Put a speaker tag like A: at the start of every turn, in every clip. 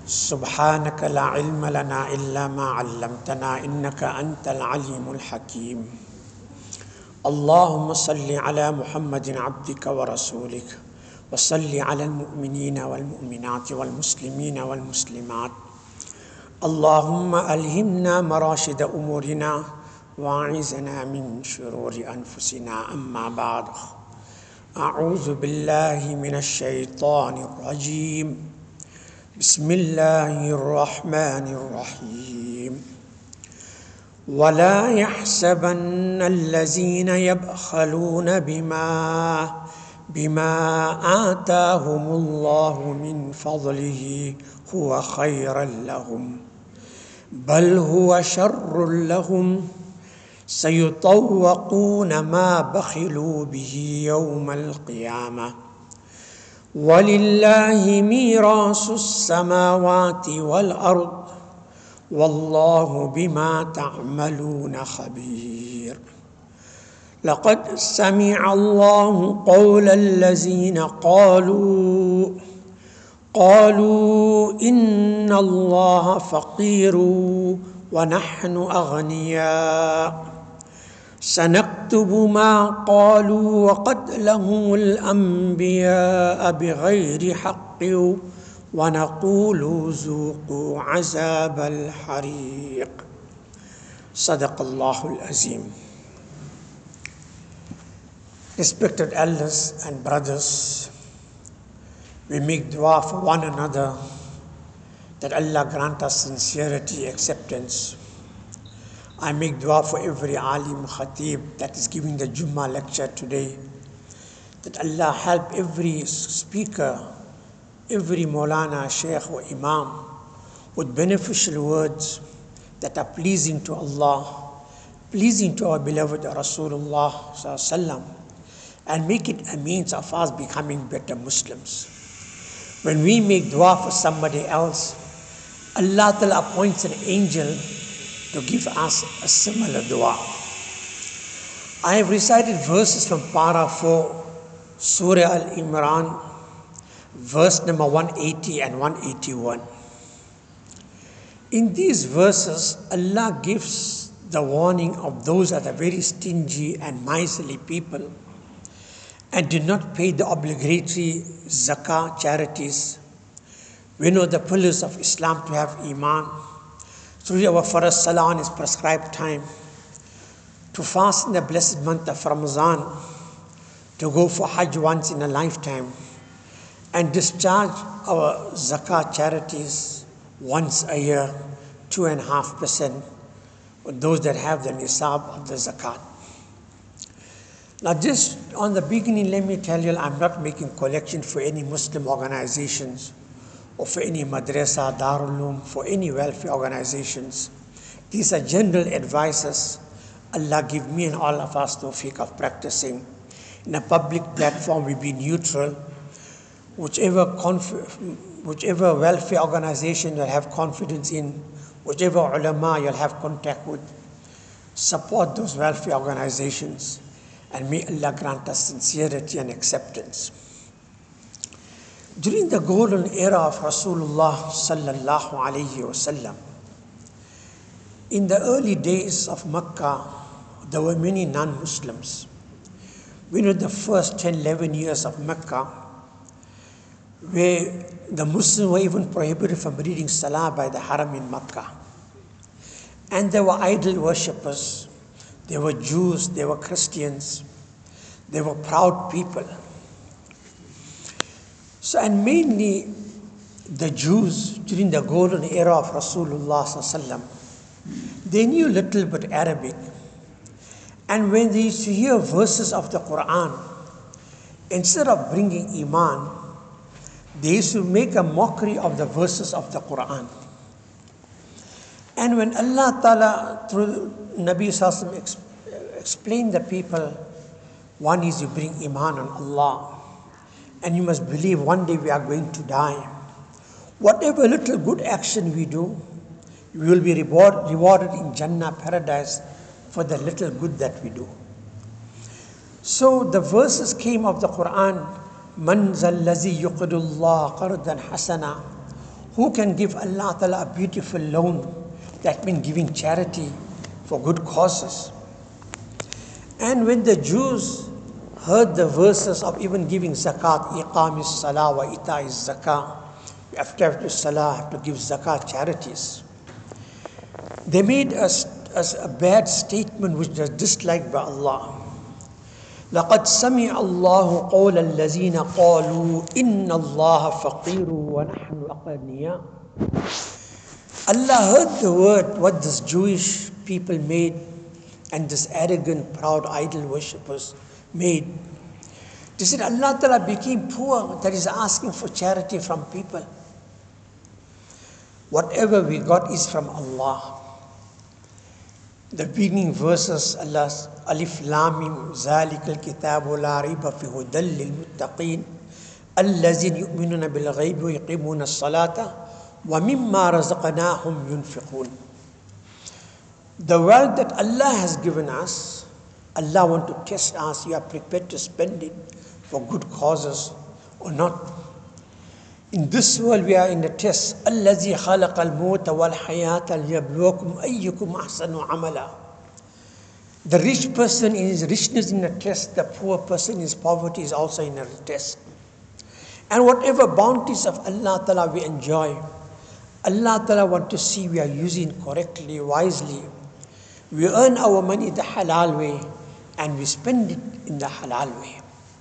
A: سبحانك لا علم لنا إلا ما علمتنا إنك أنت العليم الحكيم. اللهم صل على محمد عبدك ورسولك وصل على المؤمنين والمؤمنات والمسلمين والمسلمات. اللهم ألهمنا مراشد أمورنا وأعذنا من شرور أنفسنا. أما بعد، أعوذ بالله من الشيطان الرجيم. بسم الله الرحمن الرحيم. ولا يحسبن الذين يبخلون بما آتاهم الله من فضله هو خيرا لهم، بل هو شر لهم، سيطوقون ما بخلوا به يوم القيامة، ولله ميراث السماوات والأرض، والله بما تعملون خبير. لقد سمع الله قول الذين قالوا إن الله فقير ونحن أغنياء، سنكتب ما قالوا وقتلهم الأنبياء بغير حق ونقول ذوقوا عذاب الحريق. صدق الله العظيم. Respected elders and brothers, we make dua for one another that Allah grant us sincerity, acceptance. I make dua for every alim, khatib that is giving the Jummah lecture today, that Allah help every speaker, every Maulana, Shaykh or Imam with beneficial words that are pleasing to Allah, pleasing to our beloved Rasulullah Sallallahu Alaihi Wasallam, and make it a means of us becoming better Muslims. When we make dua for somebody else, Allah Ta'ala appoints an angel to give us a similar dua. I have recited verses from Para 4, Surah Al-Imran, verse number 180 and 181. In these verses, Allah gives the warning of those that are very stingy and miserly people and do not pay the obligatory zakah, charities. We know the pillars of Islam to have iman, through our farz salah on its prescribed time, to fast in the blessed month of Ramadan, to go for Hajj once in a lifetime, and discharge our zakah charities once a year, 2.5%, with those that have the nisab of the zakat. Now just on the beginning, let me tell you, I'm not making collection for any Muslim organizations or for any madrasa, Darul Uloom, for any welfare organizations. These are general advices. Allah give me and all of us tawfiq of practicing. In a public platform, we be neutral. Whichever welfare organization you'll have confidence in, whichever ulama you'll have contact with, support those welfare organizations. And may Allah grant us sincerity and acceptance. During the golden era of Rasulullah sallallahu alayhi wasallam, in the early days of Makkah, there were many non-Muslims. We know the first 10, 11 years of Makkah, where the Muslims were even prohibited from reading Salah by the Haram in Makkah. And there were idol worshippers. They were Jews, they were Christians, they were proud people. So, and mainly the Jews during the golden era of Rasulullah Sallallahu Alaihi Wasallam, they knew little but Arabic. And when they used to hear verses of the Quran, instead of bringing Iman, they used to make a mockery of the verses of the Quran. And when Allah Ta'ala, through Nabi Sallallahu Alaihi Wasallam, explained the people, one is you bring Iman on Allah, and you must believe one day we are going to die. Whatever little good action we do, we will be rewarded in Jannah, paradise, for the little good that we do. So the verses came of the Quran, Man zal lazi yuqidullah qardan hasana, Who can give Allah Ta'ala a beautiful loan? That means giving charity for good causes. And when the Jews heard the verses of even giving zakat, iqamis salah wa ita'iz zakah, you have to have salah, have to give zakat, charities. They made us a bad statement which was disliked by Allah. لقد سمع الله قول الذين قالوا إن الله فقير ونحن أغنياء. Allah heard the word what this Jewish people made and this arrogant, proud idol worshippers made. They said Allah Ta'ala became poor, that is asking for charity from people. Whatever we got is from Allah. The beginning verses, Allah's Alif Lam Mim Zalikal Kitabu La Riba Fi Hudal Lil Muttaqin Allazina Yu'minuna Bil Ghaibi Wa Yuqimuna As-Salata Wa Mimma Razaqnahum Yunfiqun. The wealth that Allah has given us, Allah wants to test us. You are prepared to spend it for good causes or not. In this world we are in the test. الَّذِي خَلَقَ الْمَوْتَ وَالْحَيَاةَ لِيَبْلُوَكُمْ أَيُّكُمْ أَحْسَنُ عَمَلًا. The rich person in his richness in a test, the poor person in his poverty is also in a test. And whatever bounties of Allah Ta'ala we enjoy, Allah Ta'ala wants to see we are using correctly, wisely. We earn our money the halal way and we spend it in the halal way.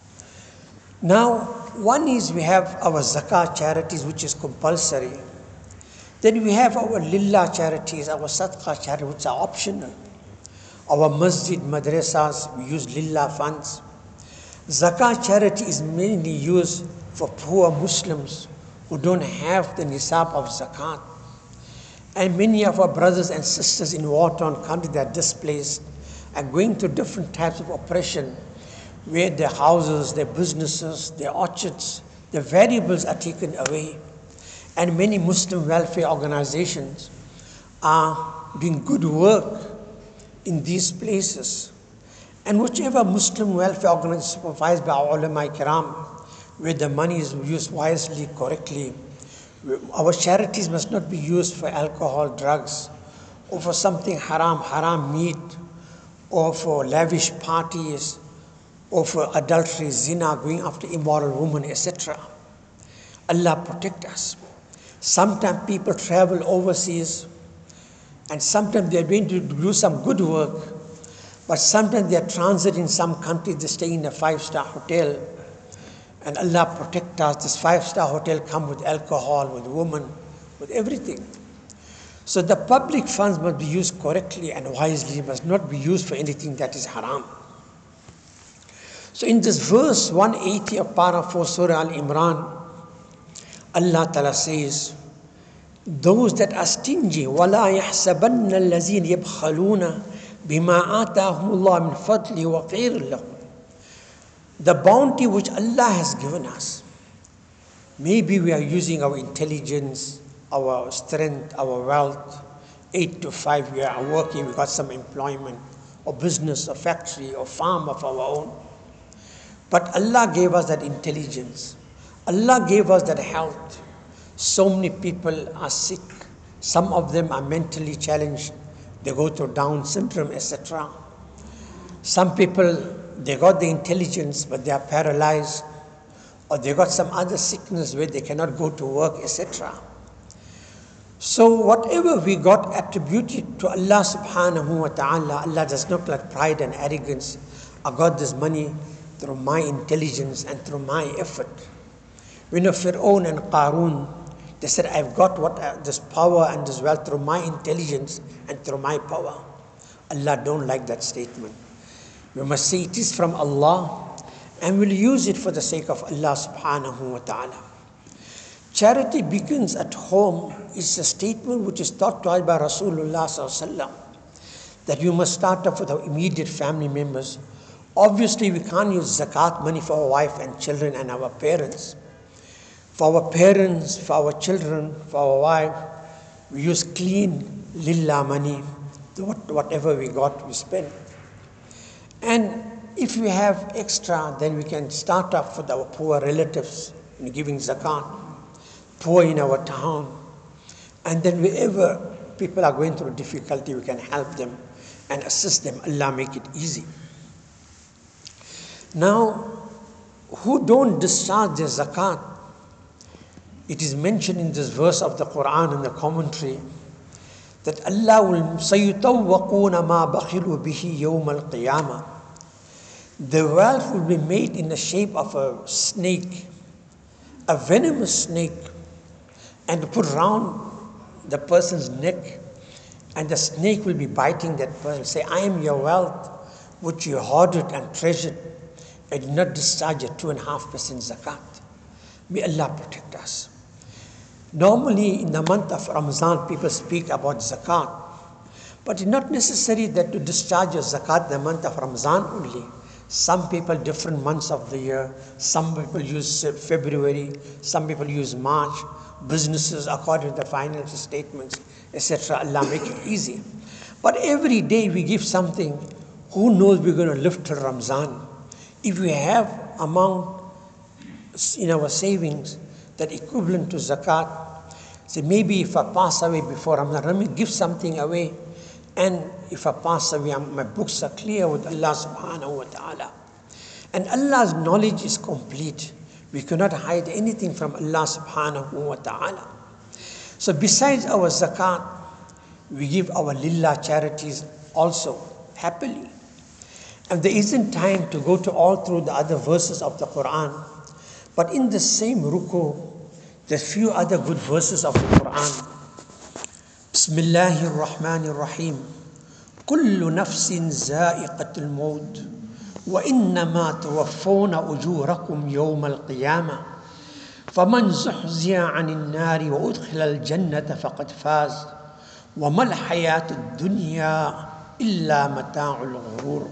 A: Now, one is we have our zakah charities, which is compulsory. Then we have our lillah charities, our sadaqah charities, which are optional. Our masjid, madrasas, we use lillah funds. Zakah charity is mainly used for poor Muslims who don't have the nisab of zakat. And many of our brothers and sisters in war-torn countries that are displaced and going through different types of oppression, where their houses, their businesses, their orchards, their variables are taken away. And many Muslim welfare organizations are doing good work in these places. And whichever Muslim welfare organization supervised by our ulama kiram, where the money is used wisely, correctly, our charities must not be used for alcohol, drugs, or for something haram meat, or for lavish parties, or for adultery, zina, going after immoral women, etc. Allah protect us. Sometimes people travel overseas and sometimes they are going to do some good work, but sometimes they are transit in some country, they stay in a 5-star hotel, and Allah protect us. This 5-star hotel come with alcohol, with women, with everything. So the public funds must be used correctly and wisely, must not be used for anything that is haram. So in this verse 180 of Para 4 Surah Al-Imran, Allah Ta'ala says, those that are stingy, وَلَا يَحْسَبَنَّ الَّذِينَ يَبْخَلُونَ بِمَا آتَاهُمُ اللَّهُ مِنْ فَضْلِهِ وَخَيْرٍ لَهُمْ. The bounty which Allah has given us, maybe we are using our intelligence, our strength, our wealth, 8 to 5 we are working, we got some employment, or business, or factory, or farm of our own. But Allah gave us that intelligence. Allah gave us that health. So many people are sick. Some of them are mentally challenged. They go through Down syndrome, etc. Some people, they got the intelligence, but they are paralyzed. Or they got some other sickness where they cannot go to work, etc. So whatever we got attributed to Allah subhanahu wa ta'ala, Allah does not like pride and arrogance. I got this money through my intelligence and through my effort. When Fir'aun and Qarun, they said, I've got this power and this wealth through my intelligence and through my power. Allah don't like that statement. We must say it is from Allah and we'll use it for the sake of Allah subhanahu wa ta'ala. Charity begins at home is a statement which is taught to us by Rasulullah sallallahu alaihi wasallam, that you must start off with our immediate family members. Obviously, we can't use zakat money for our wife and children and our parents. For our parents, for our children, for our wife, we use clean lillah money. Whatever we got, we spend. And if we have extra, then we can start off with our poor relatives in giving zakat. poor in our town. And then wherever people are going through difficulty, we can help them and assist them. Allah make it easy. Now, who don't discharge their zakat, it is mentioned in this verse of the Quran in the commentary that Allah will سَيُطَوَّقُونَ مَا بَخِلُوا بِهِ يَوْمَ الْقِيَامَةِ. The wealth will be made in the shape of a snake, a venomous snake, and put round the person's neck, and the snake will be biting that person. Say, I am your wealth, which you hoarded and treasured, and did not discharge your 2.5% zakat. May Allah protect us. Normally, in the month of Ramadan, people speak about zakat, but it's not necessary that to discharge your zakat in the month of Ramadan only. Some people, different months of the year, some people use February, some people use March, businesses according to the financial statements, etc. Allah make it easy. But every day we give something, who knows we're going to live till Ramadan. If we have amount in our savings that equivalent to zakat, so maybe if I pass away before Ramadan, let me give something away, and if I pass away, my books are clear with Allah subhanahu wa ta'ala. And Allah's knowledge is complete. We cannot hide anything from Allah subhanahu wa ta'ala. So besides our zakat, we give our lillah charities also, happily. And there isn't time to go to all through the other verses of the Quran. But in the same ruku, there's few other good verses of the Quran. Bismillahir Rahmanir Rahim. Kullu nafsin za'iqatul maut. وإنما توفون أجوركم يوم القيامة فمن زحزح عن النار وأدخل الجنة فقد فاز وما الحياة الدنيا إلا متاع الغرور.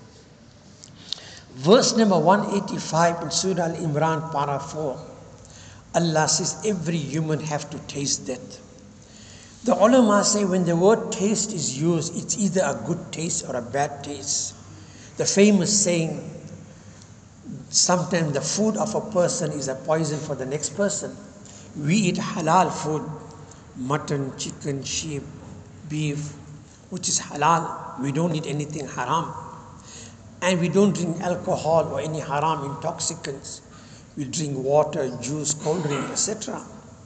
A: Verse number 185 in Surah Al-Imran, para 4. Allah says every human have to taste death. The ulama say when the word taste is used, it's either a good taste or a bad taste. The famous saying, sometimes the food of a person is a poison for the next person. We eat halal food, mutton, chicken, sheep, beef, which is halal. We don't eat anything haram. And we don't drink alcohol or any haram intoxicants. We drink water, juice, cold drink, etc.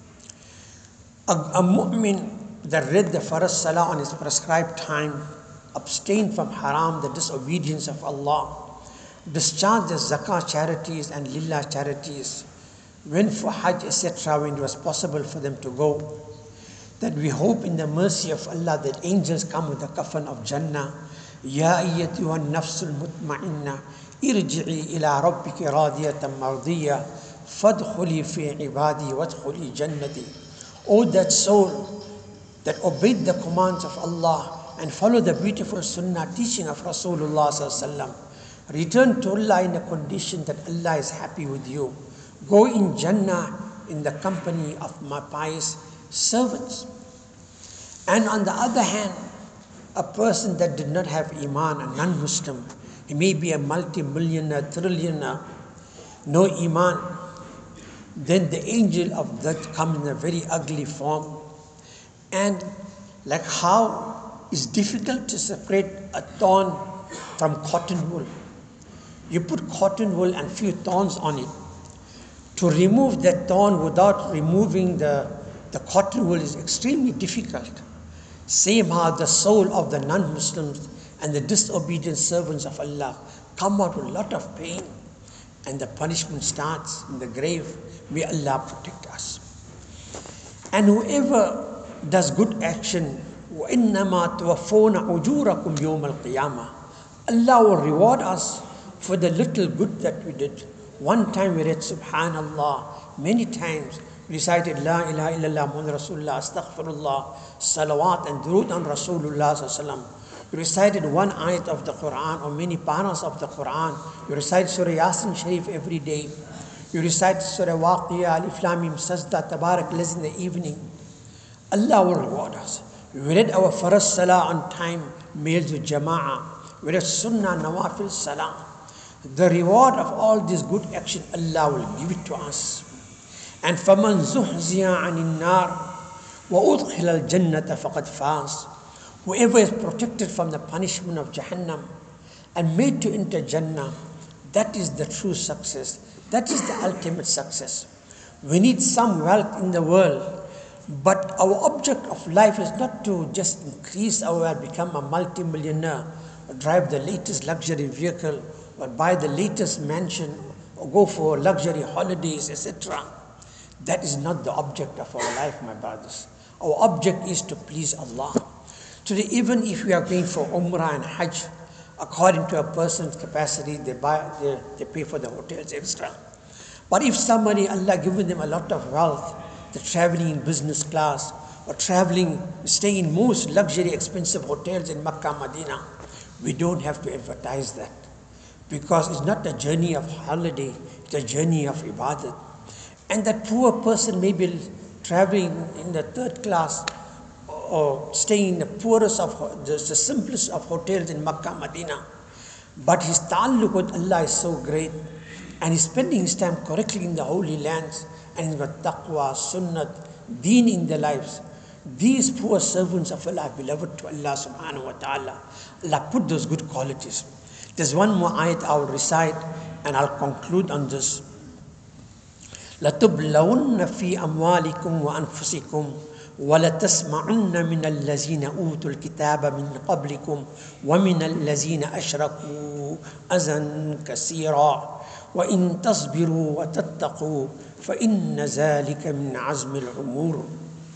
A: A mu'min that read the Farz Salah on his prescribed time, abstain from haram, the disobedience of Allah, discharge the zakah charities and lillah charities, went for hajj, etc., when it was possible for them to go, that we hope in the mercy of Allah that angels come with the kafan of Jannah. Ya ayyatuha nafsul mutma'inna irji'i ila rabbiki radiyatan mardiyya fadkhuli fi ibadi wadkhuli jannati. O that soul that obeyed the commands of Allah and follow the beautiful sunnah teaching of Rasulullah sallallahu alaihi wasallam, return to Allah in a condition that Allah is happy with you. Go in Jannah in the company of my pious servants. And on the other hand, a person that did not have Iman, a non-Muslim, he may be a multi-millionaire, trillionaire, no Iman, then the angel of death comes in a very ugly form. And like how it's difficult to separate a thorn from cotton wool. You put cotton wool and few thorns on it. To remove that thorn without removing the cotton wool is extremely difficult. Same how the soul of the non-Muslims and the disobedient servants of Allah come out with a lot of pain, and the punishment starts in the grave. May Allah protect us. And whoever does good action, وَإِنَّمَا تُوَفُّونَ أُجُورَكُمْ يَوْمَ الْقِيَامَةِ, Allah will reward us for the little good that we did. One time we read Subhanallah, many times we recited La ilaha illallah Muhammad Rasulullah, Astaghfirullah, Salawat and Durood on Rasulullah sallallahu alaihi wasallam. You recited one ayat of the Quran or many paras of the Quran. You recite Surah Yasin Sharif every day. You recite Surah Waqiyah, Alif Lam Mim, Sajda, Tabarak Lazi in the evening. Allah will reward us. We read our Farz Salah on time, males with Jama'ah. We read Sunnah, Nawafil Salah. The reward of all this good action, Allah will give it to us. And فَمَنْ زُحْزِيَ عَنِ النَّارِ وَأُدْخِلَ الْجَنَّةَ فَقَدْ فَازَ. Whoever is protected from the punishment of Jahannam and made to enter Jannah, that is the true success. That is the ultimate success. We need some wealth in the world, but our object of life is not to just increase our wealth, become a multi-millionaire, or drive the latest luxury vehicle, or buy the latest mansion, or go for luxury holidays, etc. That is not the object of our life, my brothers. Our object is to please Allah. Today, even if we are going for Umrah and Hajj, according to a person's capacity, they pay for the hotels extra. But if somebody, Allah given them a lot of wealth, they're traveling in business class, or staying in most luxury expensive hotels in Makkah, Medina, we don't have to advertise that. Because it's not a journey of holiday, it's a journey of ibadat. And that poor person may be traveling in the third class or staying in the poorest of the simplest of hotels in Makkah, Medina. But his ta'alluq with Allah is so great, and he's spending his time correctly in the holy lands and in the taqwa, sunnat, deen in their lives. These poor servants of Allah, beloved to Allah subhanahu wa ta'ala, Allah put those good qualities. There's one more ayat I will recite and I'll conclude on this. لَتُبْلَوُنَّ فِي أَمْوَالِكُمْ وَأَنفُسِكُمْ وَلَتَسْمَعُنَّ مِنَ الَّذِينَ أُوتُوا الْكِتَابَ مِنْ قَبْلِكُمْ وَمِنَ الَّذِينَ أَشْرَكُوا أَذًى كَثِيرًا وَإِن تَصْبِرُوا وَتَتَّقُوا فَإِنَّ ذَلِكَ مِنْ عَزْمِ الْأُمُورِ.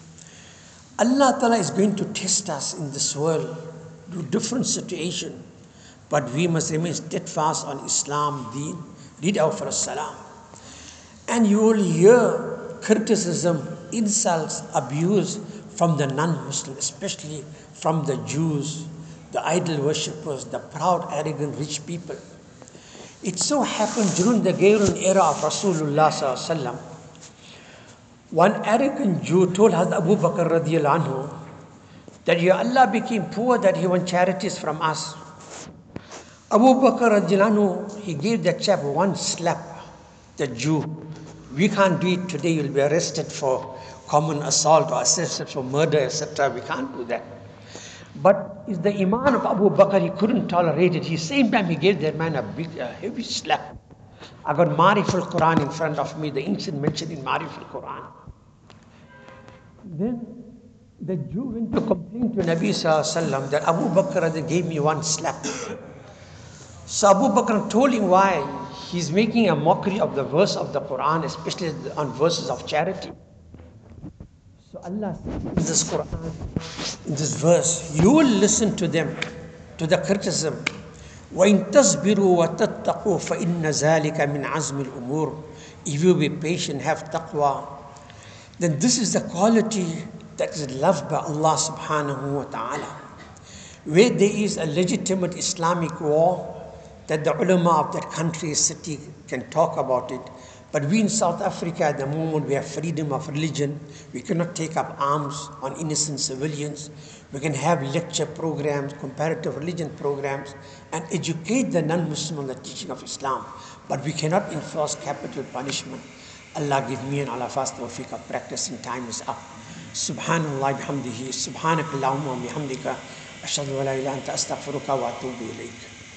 A: Allah Ta'ala is going to test us in this world to different situations, but we must remain steadfast on Islam, Deen. Read out for us salam. And you will hear criticism, insults, abuse from the non-Muslims, especially from the Jews, the idol worshippers, the proud, arrogant, rich people. It so happened during the golden era of Rasulullah sallallahu alaihi wasallam, one arrogant Jew told Hazrat Abu Bakr radiallahu anhu that your Allah became poor, that he wants charities from us. Abu Bakr radiallahu anhu, he gave that chap one slap, the Jew. We can't do it today, you'll be arrested for common assault or arrested for murder, etc. We can't do that. But it's the Iman of Abu Bakr, he couldn't tolerate it. At the same time, he gave that man a heavy slap. I got Ma'arif al-Quran in front of me, the incident mentioned in Ma'arif al-Quran. Then the Jew went to complain to Nabi Sallallahu Alaihi Wasallam that Abu Bakr gave me one slap. So Abu Bakr told him why. He's making a mockery of the verse of the Quran, especially on verses of charity. So Allah says in this Quran, in this verse, you will listen to them, to the criticism. وَإِن تَصْبِرُوا وَتَتَّقُوا فَإِنَّ ذَلِكَ مِنْ عَزْمِ الْأُمُورِ. If you be patient, have taqwa, then this is the quality that is loved by Allah subhanahu wa ta'ala. Where there is a legitimate Islamic war, that the ulama of that country, city can talk about it. But we in South Africa at the moment, we have freedom of religion. We cannot take up arms on innocent civilians. We can have lecture programs, comparative religion programs, and educate the non-Muslim on the teaching of Islam. But we cannot enforce capital punishment. Allah give me and all of us tawfiq of practicing. Time is up. Subhanallah bihamdihi, subhanakallahumma bihamdika, ashhadu an la ilaha illa anta astaghfiruka wa atubu ilayk.